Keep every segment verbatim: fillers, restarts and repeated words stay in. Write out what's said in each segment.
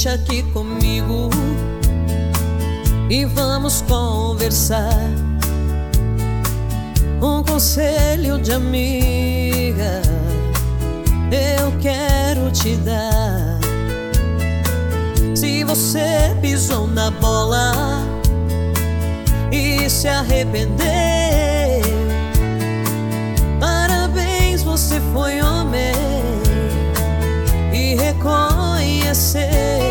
Deixa aqui comigo e vamos conversar. Um conselho de amiga eu quero te dar. Se você pisou na bola e se arrepender, parabéns, você foi homem e reconhecer.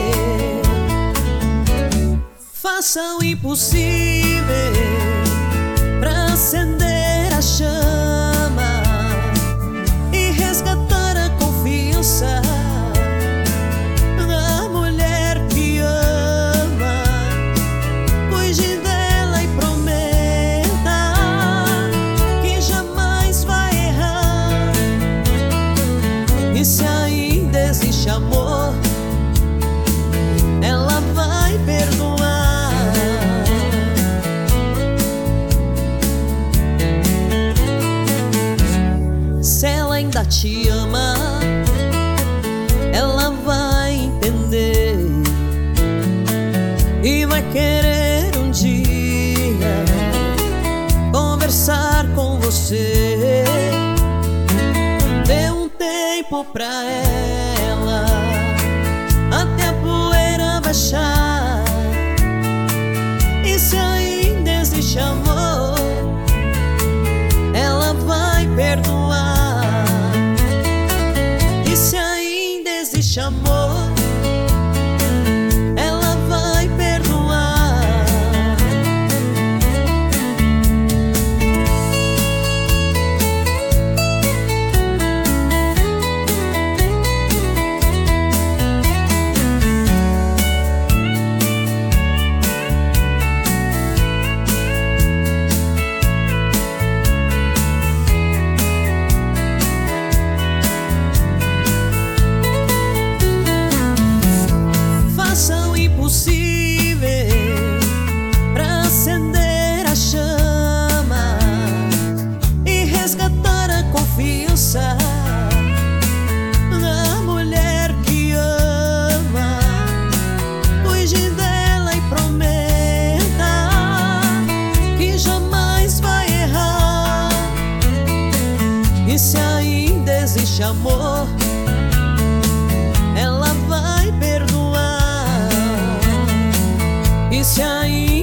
Faça o impossível pra acender a chama e resgatar a confiança da mulher que ama. Cuide dela e prometa que jamais vai errar. E se ainda existe amor, ela vai perdoar. Se ela ainda te ama, ela vai entender e vai querer um dia conversar com você. Dê um tempo pra ela até a poeira baixar. E se ainda existe amor, ela vai perdoar. E se ainda existe amor, ela vai perdoar. Pra acender a chama e resgatar a confiança da mulher que ama. Cuide dela e prometa que jamais vai errar. E se ainda existe amor, ela vai perdoar. E se ainda